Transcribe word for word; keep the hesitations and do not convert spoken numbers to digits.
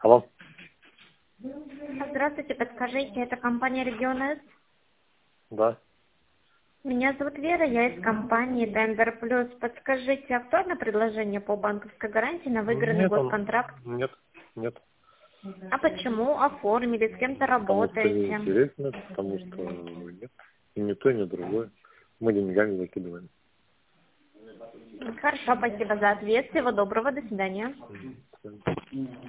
Алло. Здравствуйте, подскажите, это компания «Регион С»? Да. Меня зовут Вера, я из компании «Тендер Плюс». Подскажите, актуально предложение по банковской гарантии на выигранный Нет, он... госконтракт? Нет, нет. А почему? Оформили, с кем-то Потому что работаете? неинтересно, потому что нет. И ни то, ни другое. Мы деньгами закидываем. Хорошо, спасибо за ответ. Всего доброго, до свидания. Мгм.